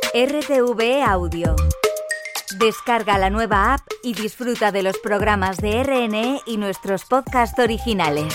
RTV Audio. Descarga la nueva app y disfruta de los programas de RNE y nuestros podcasts originales.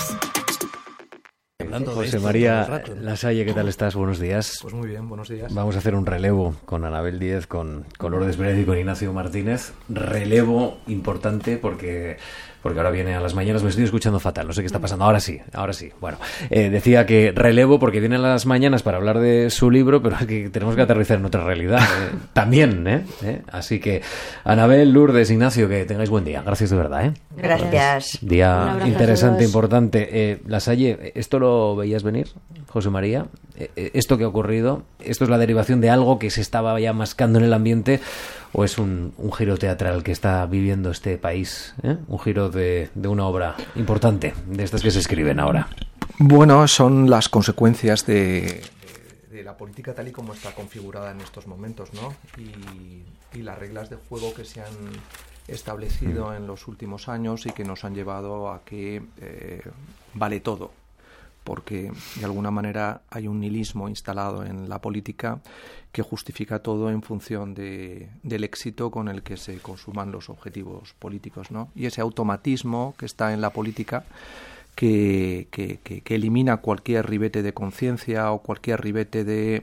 José María Lasalle, ¿qué tal estás? Buenos días. Pues muy bien, buenos días. Vamos a hacer un relevo con Anabel Díez, con Lourdes Pérez y con Ignacio Martínez. Relevo importante porque ahora viene a las mañanas. Me estoy escuchando fatal, no sé qué está pasando. Ahora sí. Bueno, decía que relevo porque viene a las mañanas para hablar de su libro, pero es que tenemos que aterrizar en otra realidad también. Así que, Anabel, Lourdes, Ignacio, que tengáis buen día. Gracias de verdad. Gracias. Día interesante, importante. Lasalle, ¿esto lo veías venir, José María? ¿Esto que ha ocurrido, esto es la derivación de algo que se estaba ya mascando en el ambiente o es un giro teatral que está viviendo este país? Un giro de una obra importante, de estas que se escriben ahora. Bueno, son las consecuencias de la política tal y como está configurada en estos momentos, ¿no? Y las reglas de juego que se han establecido en los últimos años y que nos han llevado a que vale todo, porque de alguna manera hay un nihilismo instalado en la política que justifica todo en función del éxito con el que se consuman los objetivos políticos, ¿no? Y ese automatismo que está en la política que elimina cualquier ribete de conciencia o cualquier ribete de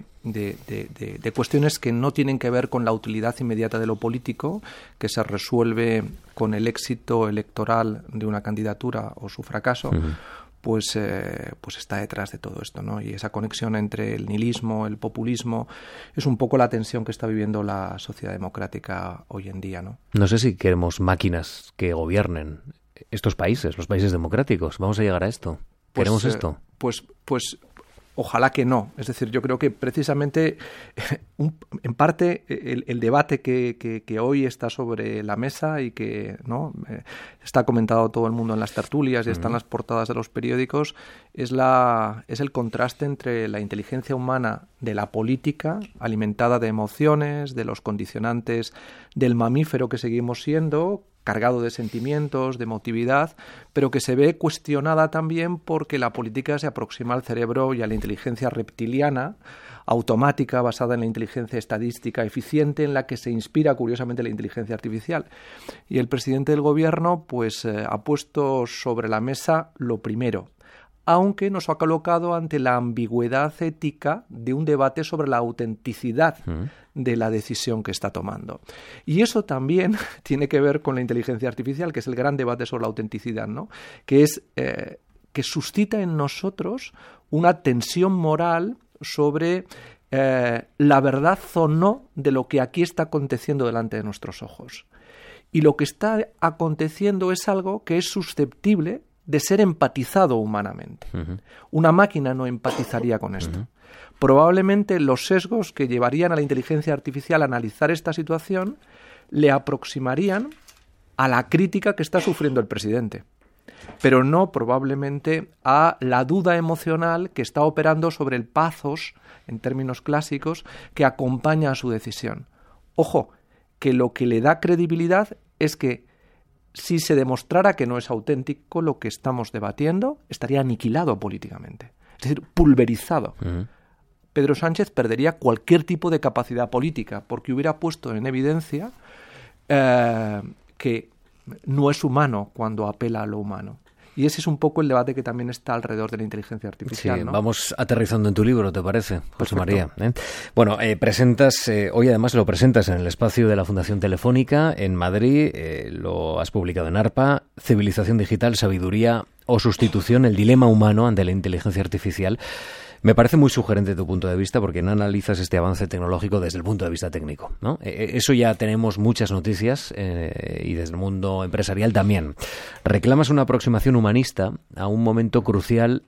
cuestiones que no tienen que ver con la utilidad inmediata de lo político, que se resuelve con el éxito electoral de una candidatura o su fracaso. Pues está detrás de todo esto, ¿no? Y esa conexión entre el nihilismo, el populismo, es un poco la tensión que está viviendo la sociedad democrática hoy en día, ¿no? No sé si queremos máquinas que gobiernen estos países, los países democráticos. ¿Vamos a llegar a esto? ¿Queremos esto? Pues ojalá que no. Es decir, yo creo que precisamente, en parte, el debate que hoy está sobre la mesa y que está comentado todo el mundo en las tertulias y está en las portadas de los periódicos, es el contraste entre la inteligencia humana de la política, alimentada de emociones, de los condicionantes del mamífero que seguimos siendo, cargado de sentimientos, de emotividad, pero que se ve cuestionada también porque la política se aproxima al cerebro y a la inteligencia reptiliana, automática, basada en la inteligencia estadística eficiente, en la que se inspira curiosamente la inteligencia artificial. Y el presidente del gobierno ha puesto sobre la mesa lo primero, aunque nos ha colocado ante la ambigüedad ética de un debate sobre la autenticidad de la decisión que está tomando. Y eso también tiene que ver con la inteligencia artificial, que es el gran debate sobre la autenticidad, ¿no? Que suscita en nosotros una tensión moral sobre la verdad o no de lo que aquí está aconteciendo delante de nuestros ojos. Y lo que está aconteciendo es algo que es susceptible de ser empatizado humanamente. Una máquina no empatizaría con esto. Probablemente los sesgos que llevarían a la inteligencia artificial a analizar esta situación le aproximarían a la crítica que está sufriendo el presidente, pero no probablemente a la duda emocional que está operando sobre el pathos, en términos clásicos, que acompaña a su decisión. Ojo, que lo que le da credibilidad es que si se demostrara que no es auténtico lo que estamos debatiendo, estaría aniquilado políticamente, es decir, pulverizado. Pedro Sánchez perdería cualquier tipo de capacidad política porque hubiera puesto en evidencia que no es humano cuando apela a lo humano. Y ese es un poco el debate que también está alrededor de la inteligencia artificial. Sí, ¿no? Vamos aterrizando en tu libro, ¿te parece, José María? Bueno, presentas, hoy además lo presentas en el espacio de la Fundación Telefónica en Madrid, lo has publicado en ARPA, Civilización Digital, Sabiduría o Sustitución, el dilema humano ante la inteligencia artificial. Me parece muy sugerente tu punto de vista porque no analizas este avance tecnológico desde el punto de vista técnico, ¿no? Eso ya tenemos muchas noticias y desde el mundo empresarial también. Reclamas una aproximación humanista a un momento crucial.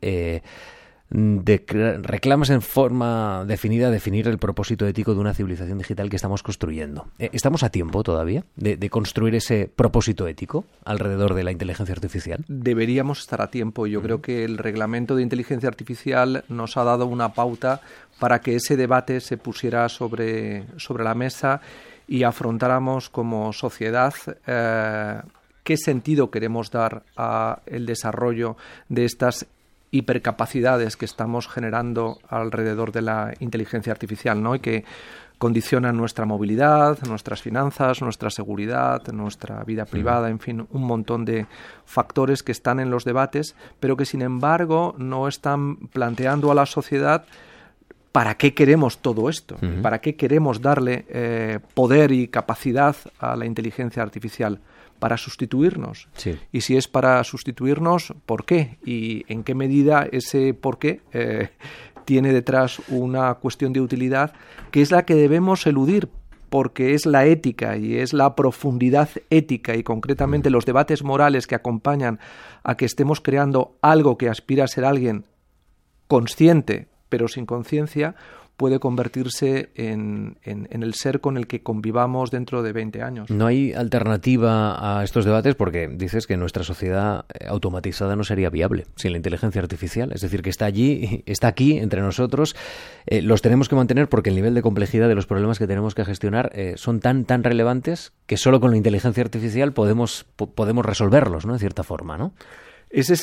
Reclamas en forma definida definir el propósito ético de una civilización digital que estamos construyendo. ¿Estamos a tiempo todavía de construir ese propósito ético alrededor de la inteligencia artificial? Deberíamos estar a tiempo. Yo creo que el reglamento de inteligencia artificial nos ha dado una pauta para que ese debate se pusiera sobre la mesa y afrontáramos como sociedad qué sentido queremos dar al desarrollo de estas hipercapacidades que estamos generando alrededor de la inteligencia artificial, ¿no? Y que condicionan nuestra movilidad, nuestras finanzas, nuestra seguridad, nuestra vida privada, en fin, un montón de factores que están en los debates, pero que sin embargo no están planteando a la sociedad ¿para qué queremos todo esto? ¿Para qué queremos darle poder y capacidad a la inteligencia artificial? ¿Para sustituirnos? Sí. Y si es para sustituirnos, ¿por qué? ¿Y en qué medida ese por qué tiene detrás una cuestión de utilidad que es la que debemos eludir? Porque es la ética y es la profundidad ética y concretamente los debates morales que acompañan a que estemos creando algo que aspira a ser alguien consciente, pero sin conciencia, puede convertirse en el ser con el que convivamos dentro de 20 años. No hay alternativa a estos debates porque dices que nuestra sociedad automatizada no sería viable sin la inteligencia artificial. Es decir, que está allí, está aquí entre nosotros. Los tenemos que mantener porque el nivel de complejidad de los problemas que tenemos que gestionar son tan relevantes que solo con la inteligencia artificial podemos resolverlos, ¿no? De cierta forma, ¿no? Esa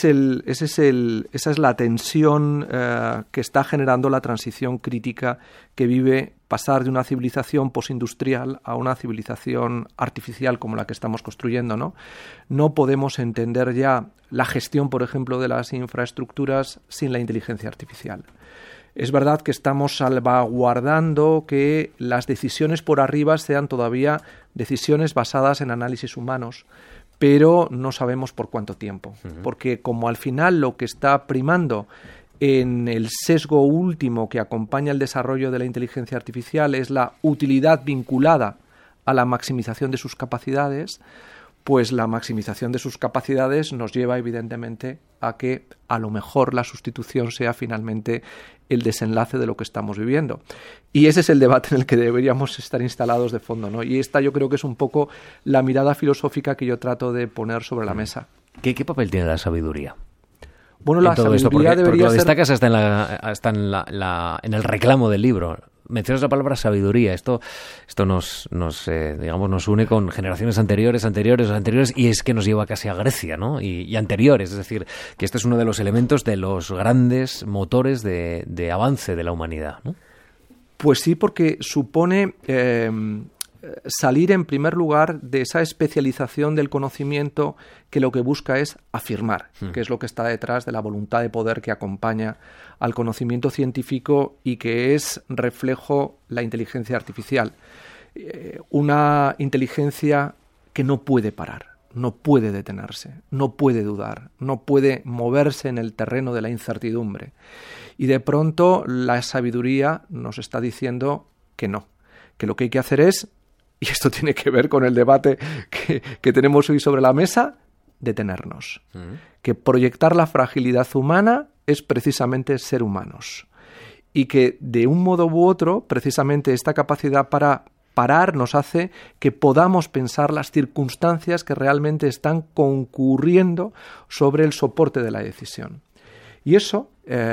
es la tensión que está generando la transición crítica que vive pasar de una civilización postindustrial a una civilización artificial como la que estamos construyendo, ¿no? No podemos entender ya la gestión, por ejemplo, de las infraestructuras sin la inteligencia artificial. Es verdad que estamos salvaguardando que las decisiones por arriba sean todavía decisiones basadas en análisis humanos, pero no sabemos por cuánto tiempo, porque como al final lo que está primando en el sesgo último que acompaña el desarrollo de la inteligencia artificial es la utilidad vinculada a la maximización de sus capacidades, pues la maximización de sus capacidades nos lleva evidentemente a que a lo mejor la sustitución sea finalmente el desenlace de lo que estamos viviendo. Y ese es el debate en el que deberíamos estar instalados de fondo, ¿no? Y esta yo creo que es un poco la mirada filosófica que yo trato de poner sobre la mesa. ¿Qué papel tiene la sabiduría? Bueno, la sabiduría debería lo ser... destacas hasta en el reclamo del libro. Mencionas la palabra sabiduría. Esto nos une con generaciones anteriores, y es que nos lleva casi a Grecia, ¿no? Y anteriores. Es decir, que este es uno de los elementos de los grandes motores de avance de la humanidad, ¿no? Pues sí, porque supone salir en primer lugar de esa especialización del conocimiento que lo que busca es afirmar, que es lo que está detrás de la voluntad de poder que acompaña al conocimiento científico y que es reflejo la inteligencia artificial. Una inteligencia que no puede parar, no puede detenerse, no puede dudar, no puede moverse en el terreno de la incertidumbre. Y de pronto la sabiduría nos está diciendo que no, que lo que hay que hacer es, y esto tiene que ver con el debate que tenemos hoy sobre la mesa, detenernos. Que proyectar la fragilidad humana es precisamente ser humanos. Y que de un modo u otro, precisamente esta capacidad para parar nos hace que podamos pensar las circunstancias que realmente están concurriendo sobre el soporte de la decisión. Y eso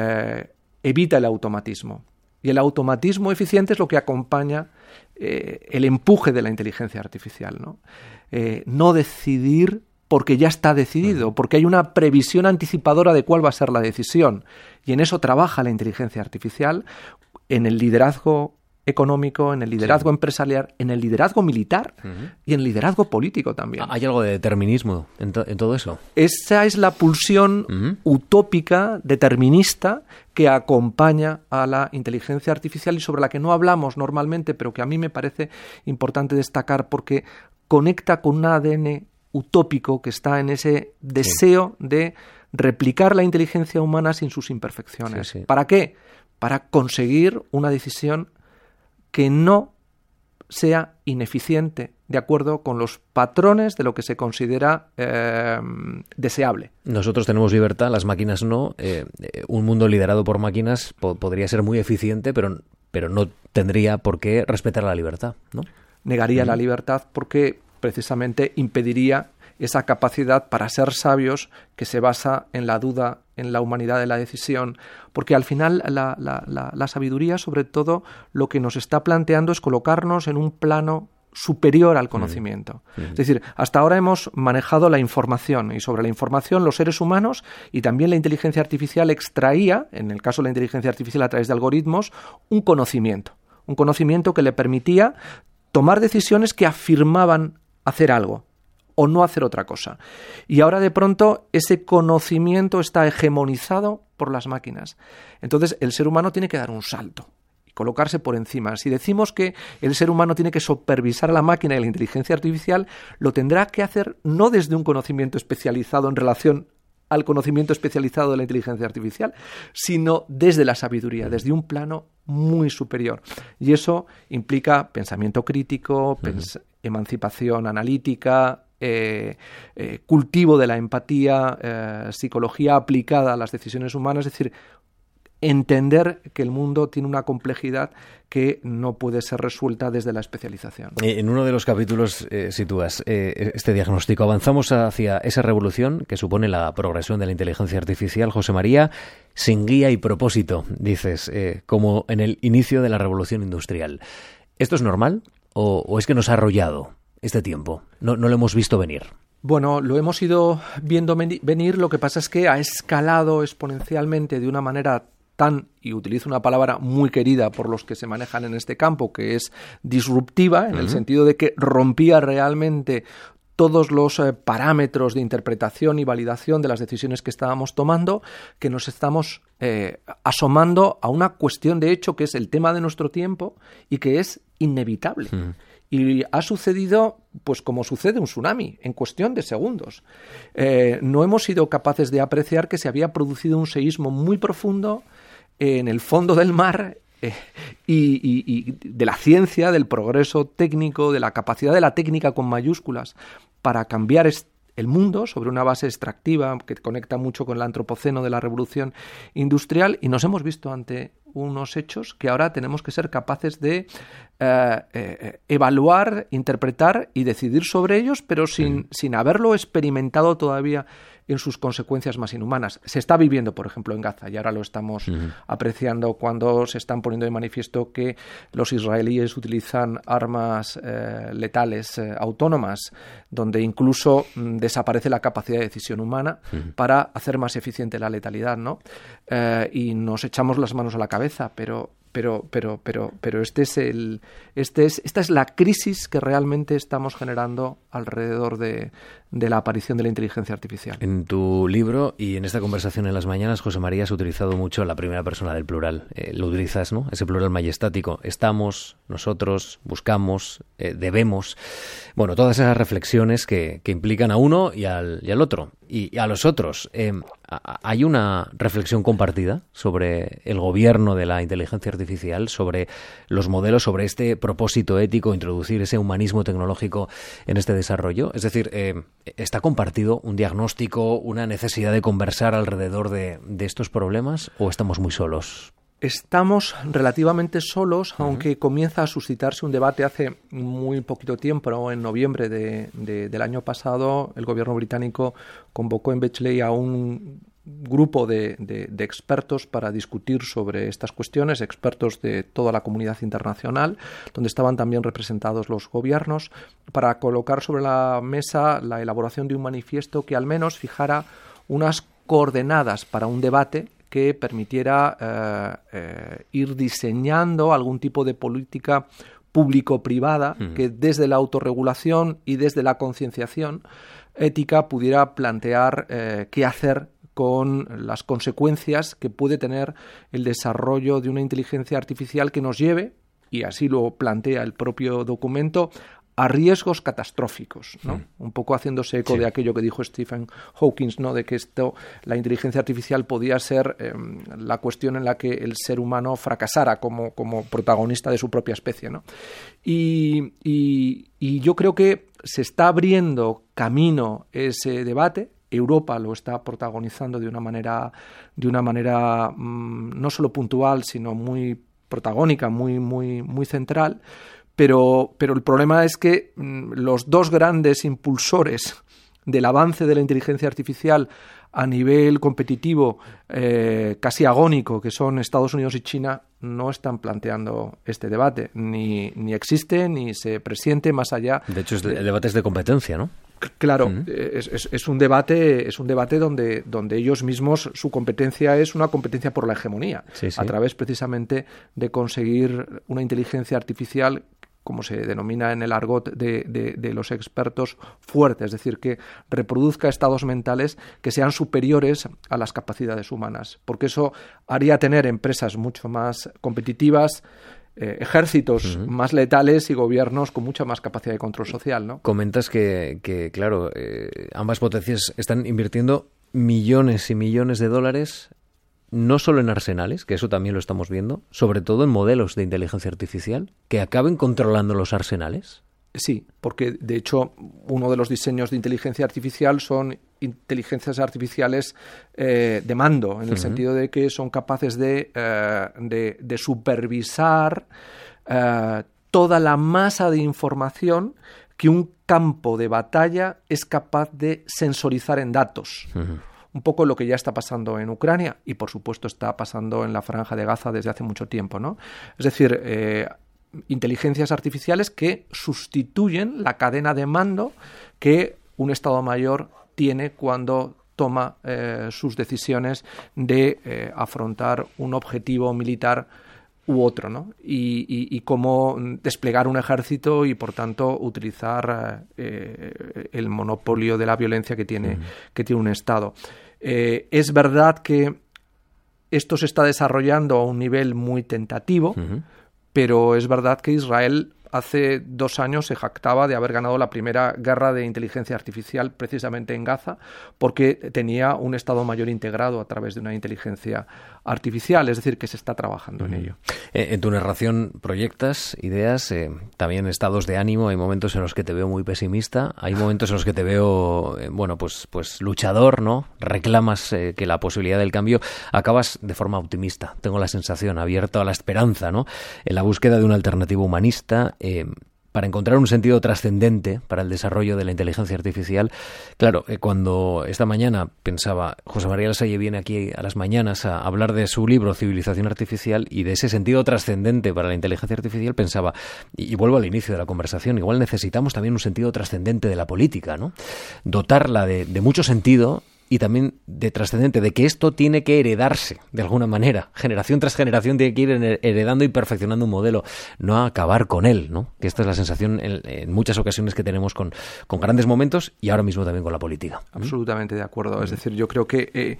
evita el automatismo. Y el automatismo eficiente es lo que acompaña el empuje de la inteligencia artificial, ¿no? No decidir porque ya está decidido, porque hay una previsión anticipadora de cuál va a ser la decisión. Y en eso trabaja la inteligencia artificial, en el liderazgo económico, en el liderazgo empresarial, en el liderazgo militar y en el liderazgo político también. ¿Hay algo de determinismo en todo eso? Esa es la pulsión utópica, determinista, que acompaña a la inteligencia artificial y sobre la que no hablamos normalmente, pero que a mí me parece importante destacar porque conecta con un ADN utópico que está en ese deseo de replicar la inteligencia humana sin sus imperfecciones. Sí. ¿Para qué? Para conseguir una decisión que no sea ineficiente de acuerdo con los patrones de lo que se considera deseable. Nosotros tenemos libertad, las máquinas no. Un mundo liderado por máquinas podría ser muy eficiente, pero no tendría por qué respetar la libertad, ¿no? Negaría la libertad porque precisamente impediría esa capacidad para ser sabios que se basa en la duda, en la humanidad de la decisión, porque al final la sabiduría, sobre todo, lo que nos está planteando es colocarnos en un plano superior al conocimiento. Es decir, hasta ahora hemos manejado la información y sobre la información los seres humanos y también la inteligencia artificial extraía, en el caso de la inteligencia artificial a través de algoritmos, un conocimiento que le permitía tomar decisiones que afirmaban hacer algo o no hacer otra cosa. Y ahora de pronto ese conocimiento está hegemonizado por las máquinas. Entonces el ser humano tiene que dar un salto y colocarse por encima. Si decimos que el ser humano tiene que supervisar a la máquina y la inteligencia artificial, lo tendrá que hacer no desde un conocimiento especializado en relación al conocimiento especializado de la inteligencia artificial, sino desde la sabiduría, desde un plano muy superior. Y eso implica pensamiento crítico, emancipación analítica, cultivo de la empatía, psicología aplicada a las decisiones humanas, es decir, entender que el mundo tiene una complejidad que no puede ser resuelta desde la especialización. En uno de los capítulos sitúas este diagnóstico. Avanzamos hacia esa revolución que supone la progresión de la inteligencia artificial, José María, sin guía y propósito, dices, como en el inicio de la revolución industrial. ¿Esto es normal o es que nos ha arrollado este tiempo? No lo hemos visto venir. Bueno, lo hemos ido viendo venir, lo que pasa es que ha escalado exponencialmente de una manera y utilizo una palabra muy querida por los que se manejan en este campo, que es disruptiva, en el sentido de que rompía realmente todos los parámetros de interpretación y validación de las decisiones que estábamos tomando, que nos estamos asomando a una cuestión de hecho que es el tema de nuestro tiempo y que es inevitable. Y ha sucedido, pues como sucede un tsunami, en cuestión de segundos. No hemos sido capaces de apreciar que se había producido un seísmo muy profundo en el fondo del mar y de la ciencia, del progreso técnico, de la capacidad de la técnica con mayúsculas para cambiar el mundo sobre una base extractiva que conecta mucho con el antropoceno de la revolución industrial, y nos hemos visto ante unos hechos que ahora tenemos que ser capaces de evaluar, interpretar y decidir sobre ellos, pero sin haberlo experimentado todavía en sus consecuencias más inhumanas. Se está viviendo, por ejemplo, en Gaza, y ahora lo estamos apreciando cuando se están poniendo de manifiesto que los israelíes utilizan armas letales autónomas, donde incluso desaparece la capacidad de decisión humana para hacer más eficiente la letalidad, ¿no? Y nos echamos las manos a la cabeza, pero esta es la crisis que realmente estamos generando alrededor de la aparición de la inteligencia artificial. En tu libro y en esta conversación en las mañanas, José María, has utilizado mucho la primera persona del plural. Lo utilizas, ¿no? Ese plural majestático. Estamos, nosotros, buscamos, debemos. Bueno, todas esas reflexiones que implican a uno y al otro. Y a los otros. ¿Hay una reflexión compartida sobre el gobierno de la inteligencia artificial, sobre los modelos, sobre este propósito ético, introducir ese humanismo tecnológico en este desarrollo? Es decir, ¿está compartido un diagnóstico, una necesidad de conversar alrededor de estos problemas o estamos muy solos? Estamos relativamente solos, aunque comienza a suscitarse un debate hace muy poquito tiempo, ¿no? En noviembre del año pasado, el gobierno británico convocó en Bechley a un grupo de expertos para discutir sobre estas cuestiones, expertos de toda la comunidad internacional, donde estaban también representados los gobiernos, para colocar sobre la mesa la elaboración de un manifiesto que al menos fijara unas coordenadas para un debate que permitiera ir diseñando algún tipo de política público-privada que desde la autorregulación y desde la concienciación ética pudiera plantear qué hacer con las consecuencias que puede tener el desarrollo de una inteligencia artificial que nos lleve, y así lo plantea el propio documento, a riesgos catastróficos, ¿no? Un poco haciéndose eco de aquello que dijo Stephen Hawking, ¿no? De que la inteligencia artificial podía ser la cuestión en la que el ser humano fracasara como protagonista de su propia especie, ¿no? Y yo creo que se está abriendo camino ese debate. Europa lo está protagonizando de una manera no solo puntual, sino muy protagónica, muy central. Pero el problema es que los dos grandes impulsores del avance de la inteligencia artificial a nivel competitivo casi agónico, que son Estados Unidos y China, no están planteando este debate. Ni existe, ni se presiente más allá. De hecho, el debate es de competencia, ¿no? Claro, es un debate donde ellos mismos, su competencia es una competencia por la hegemonía, a través precisamente de conseguir una inteligencia artificial, como se denomina en el argot de los expertos, fuerte, es decir, que reproduzca estados mentales que sean superiores a las capacidades humanas, porque eso haría tener empresas mucho más competitivas, ejércitos más letales y gobiernos con mucha más capacidad de control social, ¿no? Comentas que claro, ambas potencias están invirtiendo millones y millones de dólares, no solo en arsenales, que eso también lo estamos viendo, sobre todo en modelos de inteligencia artificial, que acaben controlando los arsenales. Sí, porque de hecho uno de los diseños de inteligencia artificial son inteligencias artificiales de mando, en el sentido de que son capaces de supervisar toda la masa de información que un campo de batalla es capaz de sensorizar en datos. Un poco lo que ya está pasando en Ucrania y, por supuesto, está pasando en la Franja de Gaza desde hace mucho tiempo, ¿no? Es decir, inteligencias artificiales que sustituyen la cadena de mando que un Estado Mayor tiene cuando toma sus decisiones de afrontar un objetivo militar u otro, ¿no? Y cómo desplegar un ejército y, por tanto, utilizar el monopolio de la violencia que tiene un Estado. Es verdad que esto se está desarrollando a un nivel muy tentativo, pero es verdad que Israel hace 2 años se jactaba de haber ganado la primera guerra de inteligencia artificial precisamente en Gaza, porque tenía un Estado Mayor integrado a través de una inteligencia artificial, es decir, que se está trabajando en ello. En tu narración proyectas ideas, también estados de ánimo. Hay momentos en los que te veo muy pesimista, hay momentos en los que te veo, pues luchador, ¿no? Reclamas que la posibilidad del cambio, acabas de forma optimista, tengo la sensación, abierto a la esperanza, ¿no? En la búsqueda de una alternativa humanista, para encontrar un sentido trascendente para el desarrollo de la inteligencia artificial. Claro, cuando esta mañana pensaba, José María Lasalle viene aquí a las mañanas a hablar de su libro Civilización Artificial y de ese sentido trascendente para la inteligencia artificial, pensaba, y vuelvo al inicio de la conversación, igual necesitamos también un sentido trascendente de la política, ¿no? Dotarla de mucho sentido y también de trascendente, de que esto tiene que heredarse de alguna manera. Generación tras generación tiene que ir heredando y perfeccionando un modelo, no acabar con él, ¿no? Que esta es la sensación en muchas ocasiones que tenemos con grandes momentos y ahora mismo también con la política. Absolutamente de acuerdo. Es decir, yo creo que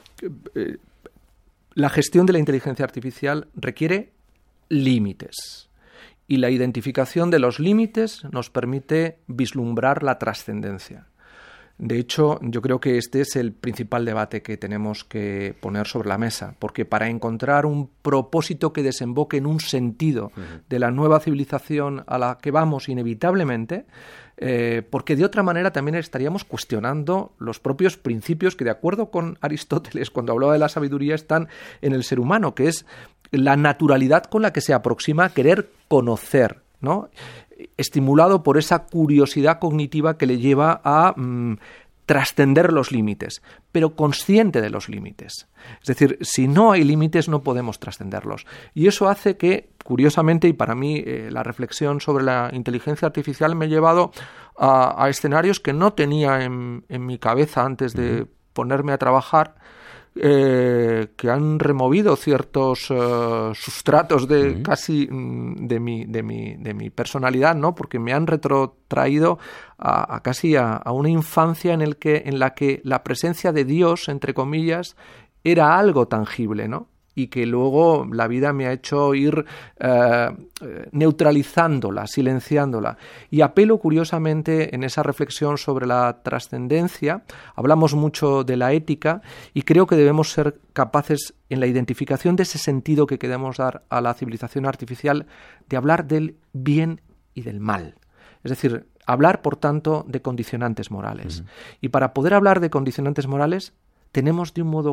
la gestión de la inteligencia artificial requiere límites. Y la identificación de los límites nos permite vislumbrar la trascendencia. De hecho, yo creo que este es el principal debate que tenemos que poner sobre la mesa, porque para encontrar un propósito que desemboque en un sentido de la nueva civilización a la que vamos inevitablemente, porque de otra manera también estaríamos cuestionando los propios principios que, de acuerdo con Aristóteles, cuando hablaba de la sabiduría, están en el ser humano, que es la naturalidad con la que se aproxima a querer conocer, ¿no? Estimulado por esa curiosidad cognitiva que le lleva a trascender los límites, pero consciente de los límites. Es decir, si no hay límites no podemos trascenderlos. Y eso hace que, curiosamente, y para mí la reflexión sobre la inteligencia artificial me ha llevado a escenarios que no tenía en mi cabeza antes de ponerme a trabajar, que han removido ciertos sustratos de casi de mi personalidad, ¿no? Porque me han retrotraído casi a una infancia en la que la presencia de Dios, entre comillas, era algo tangible, ¿no? Y que luego la vida me ha hecho ir neutralizándola, silenciándola. Y apelo curiosamente en esa reflexión sobre la trascendencia. Hablamos mucho de la ética y creo que debemos ser capaces, en la identificación de ese sentido que queremos dar a la civilización artificial, de hablar del bien y del mal. Es decir, hablar, por tanto, de condicionantes morales. Y para poder hablar de condicionantes morales, tenemos de un modo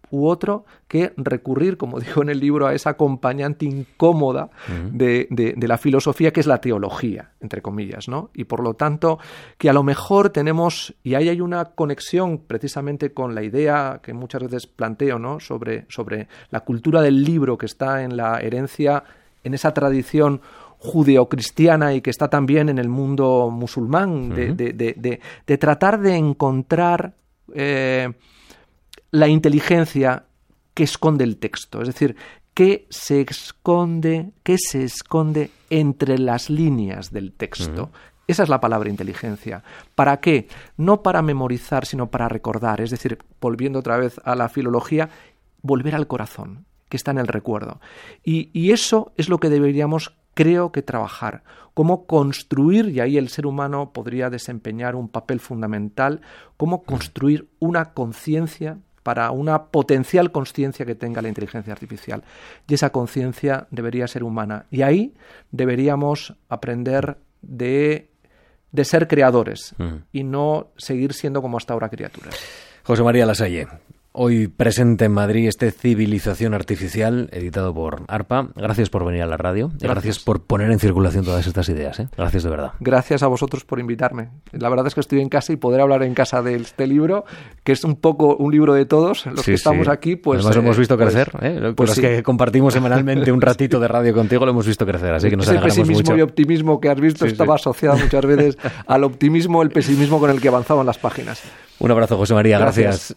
u otro que recurrir, como digo en el libro, a esa acompañante incómoda de la filosofía, que es la teología, entre comillas, ¿no? Y por lo tanto, que a lo mejor tenemos, y ahí hay una conexión precisamente con la idea que muchas veces planteo, ¿no? sobre la cultura del libro que está en la herencia, en esa tradición judeocristiana y que está también en el mundo musulmán, de tratar de encontrar la inteligencia que esconde el texto, es decir, qué se esconde entre las líneas del texto. Esa es la palabra inteligencia. ¿Para qué? No para memorizar, sino para recordar. Es decir, volviendo otra vez a la filología, volver al corazón, que está en el recuerdo. Y eso es lo que deberíamos, creo, que trabajar. Cómo construir, y ahí el ser humano podría desempeñar un papel fundamental, cómo construir una conciencia para una potencial consciencia que tenga la inteligencia artificial. Y esa conciencia debería ser humana. Y ahí deberíamos aprender de ser creadores y no seguir siendo como hasta ahora criaturas. José María Lasalle, hoy presente en Madrid Civilización Artificial, editado por ARPA. Gracias por venir a la radio. Gracias por poner en circulación todas estas ideas. Gracias de verdad. Gracias a vosotros por invitarme. La verdad es que estoy en casa y poder hablar en casa de este libro, que es un poco un libro de todos los que estamos aquí. Pues, además hemos visto crecer. Los que compartimos semanalmente un ratito de radio contigo lo hemos visto crecer. Así que nos alegramos mucho. Ese pesimismo y optimismo que has visto estaba asociado muchas veces al optimismo, el pesimismo con el que avanzaban las páginas. Un abrazo, José María. Gracias.